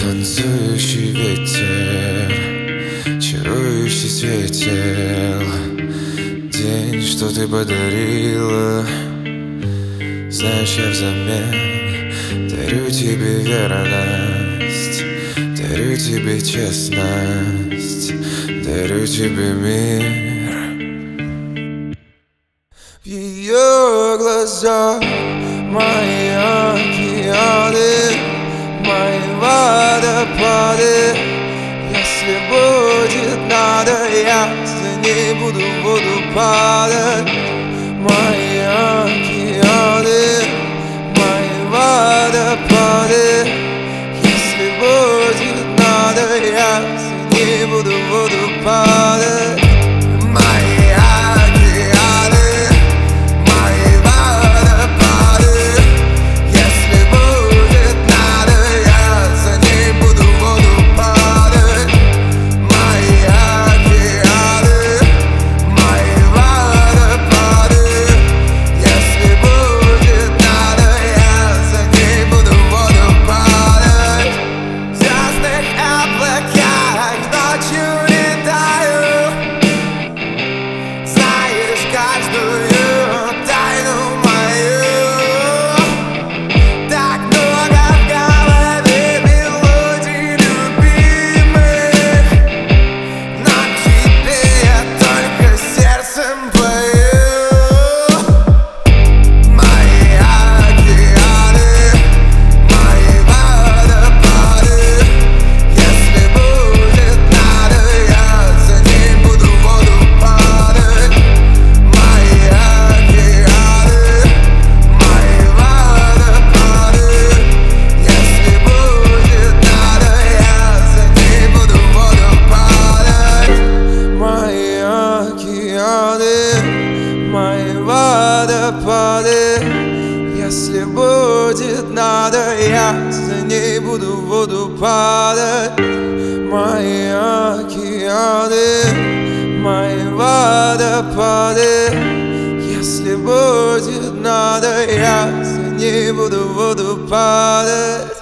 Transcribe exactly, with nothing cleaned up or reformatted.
Танцующий ветер, чарующий светил, день, что ты подарила. Знаешь, я взамен дарю тебе верность, дарю тебе честность, дарю тебе мир. В ее глазах мои океаны, мои водопады. Если будет надо, я за ней буду в воду падать. Мои океаны, мои водопады. Если будет надо, я за ней буду в воду падать. Мои океаны, мои водопады. Если будет надо, я за ней буду в воду падать. Мои океаны, мои водопады. Если будет надо, я за ней буду в воду падать. В звездных облаках ночью летаю. Знаешь каждую тайну мою. Так много в голове мелодий любимых, но тебе я только сердцем пою. Мои океаны, мои водопады. Если будет надо, я за ней буду в воду падать. Мои океаны, мои водопады. Если будет надо, я за ней буду в воду падать. Мои океаны, мои водопады. Если будет надо, я за ней буду в воду падать. Мои океаны, мои водопады. Если будет надо, я за ней буду в воду падать.